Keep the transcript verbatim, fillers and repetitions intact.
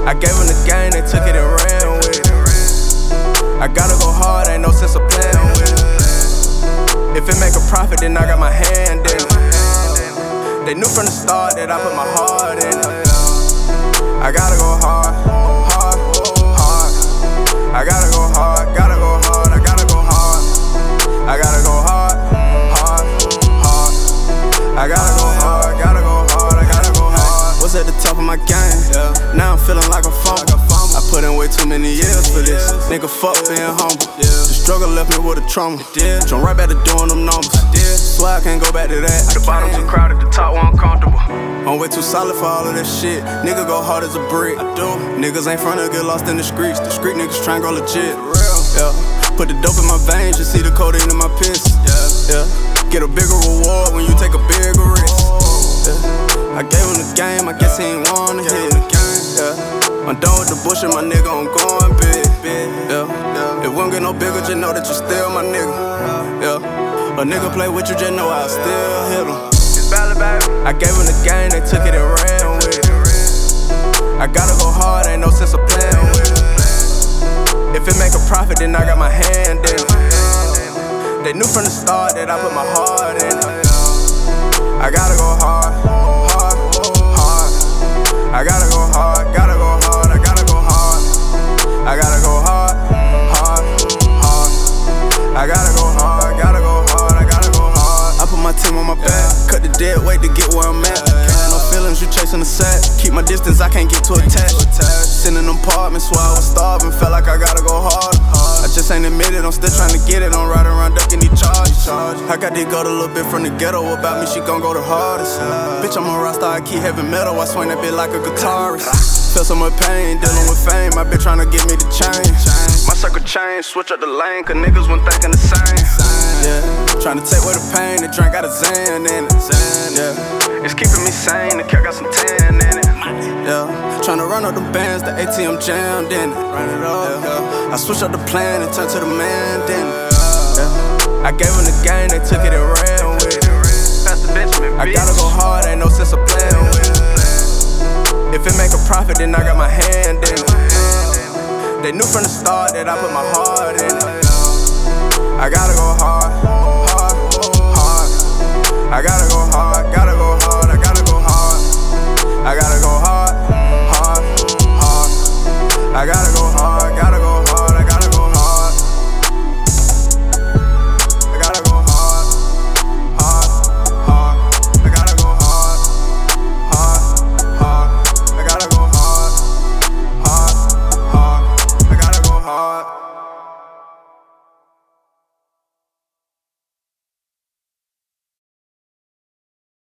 I gave them the game, they took it and ran with it. I gotta go hard, ain't no sense of playing with it. If it make a profit, then I got my hand in it. They knew from the start that I put my heart in it. I gotta go hard, hard, hard. I gotta go hard, gotta go hard, I gotta go hard. I gotta go hard, hard, hard. I gotta go hard, gotta go hard, I gotta go hard. Was at the top of my game, yeah. Now I'm feeling like a fumble. I put in way too many years for this. Nigga, fuck being humble. The struggle left me with a trauma. Jump right back to doing them numbers. Swear I can't go back to that. The bottom too crowded, the top one comfortable. I'm way too solid for all of that shit. Nigga go hard as a brick. I do. Niggas ain't front to get lost in the streets. The street niggas tryna go legit. Real. Yeah. Put the dope in my veins, you see the codeine in my piss. Yeah. Yeah. Get a bigger reward when you take a bigger risk. Yeah. I gave him the game, I guess he ain't wanna hit. Yeah. I'm done with the bullshit, my nigga, I'm going big. Yeah. Yeah. It won't get no bigger, just know that you still my nigga. Yeah. A nigga play with you, just know I'll still hit him. I gave him the game, they took it and ran with it. I gotta go hard, ain't no sense of playing with it. If it make a profit, then I got my hand in it. They knew from the start that I put my heart in it. I gotta go hard, hard, hard. I gotta go hard, gotta go hard, I gotta go hard. I gotta go hard, hard, hard. I gotta go hard, gotta go hard, I gotta go hard. I put my team on my back, cut the dead weight to get where I'm at. Can't have no feelings, you chasing the sack. Keep my distance, I can't get too attached. Sitting in apartments while I was starving, felt like I gotta go hard. I just ain't admitted, I'm still trying to get it. I'm riding around ducking these charges. I got this girl a little bit from the ghetto. About me, she gon' go the hardest. Bitch, I'm a rockstar, I keep heavy metal. I swing that bitch like a guitarist. Feel so much pain, dealing with fame. My bitch tryna get me to change. My circle change, switch up the lane, cause niggas weren't thinking the same. Yeah, tryna take away the pain, the drink got a Zan in it. Yeah, it's keeping me sane, the cat got some tan in it. Yeah, tryna run up the bands, the A T M jammed in it. Run it up, yeah. I switched up the plan and turned to the man, then yeah. I gave them the game, they took it and ran with it. I gotta go hard, ain't no sense of playing with it. If it make a profit, then I got my hand in it. They knew from the start that I put my heart in it. I gotta go hard, hard, hard. I gotta go hard, gotta